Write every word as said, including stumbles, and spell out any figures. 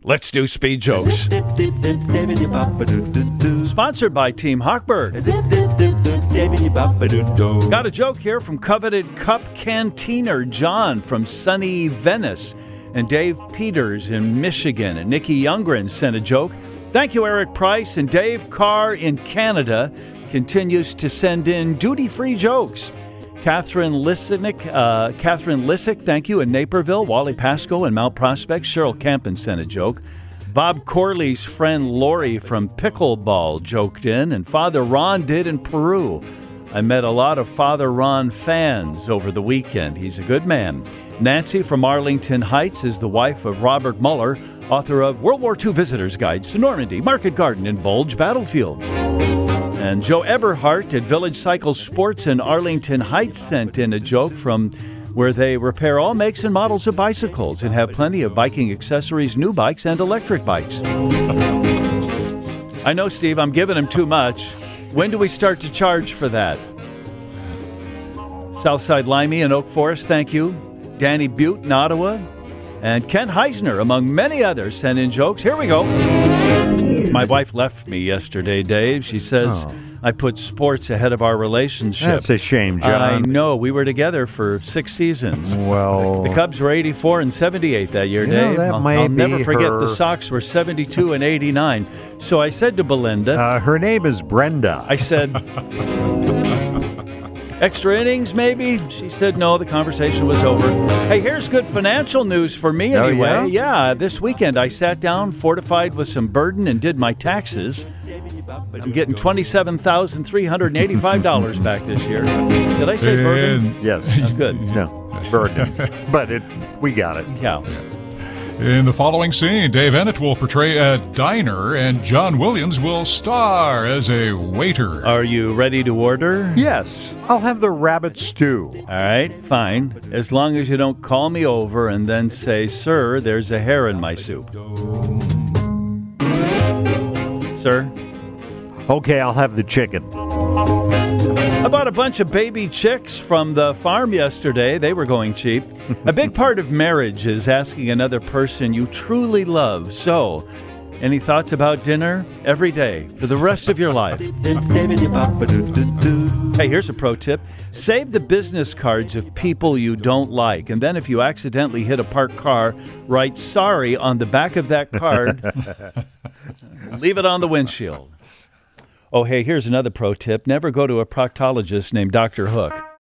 Let's do speed jokes. Sponsored by Team Hochberg. Got a joke here from coveted Cup Canteener John from sunny Venice. And Dave Peters in Michigan. And Nikki Youngren sent a joke. Thank you, Eric Price. And Dave Carr in Canada continues to send in duty-free jokes. Catherine Lissick, uh, Catherine Lissick, thank you, in Naperville. Wally Pasco in Mount Prospect. Cheryl Campen sent a joke. Bob Corley's friend Lori from Pickleball joked in, and Father Ron did in Peru. I met a lot of Father Ron fans over the weekend. He's a good man. Nancy from Arlington Heights is the wife of Robert Mueller, author of World War Two Visitors Guides to Normandy, Market Garden, and Bulge Battlefields. And Joe Eberhardt at Village Cycle Sports in Arlington Heights sent in a joke from where they repair all makes and models of bicycles and have plenty of biking accessories, new bikes, and electric bikes. I know, Steve, I'm giving him too much. When do we start to charge for that? Southside Limey in Oak Forest, thank you. Danny Butte in Ottawa. And Ken Heisner, among many others, sent in jokes. Here we go. My wife left me yesterday, Dave. She says oh. I put sports ahead of our relationship. That's a shame, John. I know. We were together for six seasons. Well, the Cubs were eighty-four and seventy-eight that year, you Dave. Know, that I'll, might I'll be never forget her... the Sox were seventy-two and eighty-nine. So I said to Belinda. Uh, her name is Brenda. I said... Extra innings, maybe? She said no, the conversation was over. Hey, here's good financial news for me anyway. Oh, yeah? yeah, this weekend I sat down, fortified with some burden, and did my taxes. I'm getting twenty-seven thousand three hundred eighty-five dollars back this year. Did I say burden? Yes. Oh, good. No, burden. But it, we got it. Yeah. In the following scene, Dave Ennett will portray a diner, and John Williams will star as a waiter. Are you ready to order? Yes. I'll have the rabbit stew. All right, fine. As long as you don't call me over and then say, sir, there's a hair in my soup. Sir? Okay, I'll have the chicken. I bought a bunch of baby chicks from the farm yesterday. They were going cheap. A big part of marriage is asking another person you truly love. So, any thoughts about dinner? Every day, for the rest of your life. Hey, here's a pro tip. Save the business cards of people you don't like. And then if you accidentally hit a parked car, write sorry on the back of that card. Leave it on the windshield. Oh, hey, here's another pro tip. Never go to a proctologist named Doctor Hook.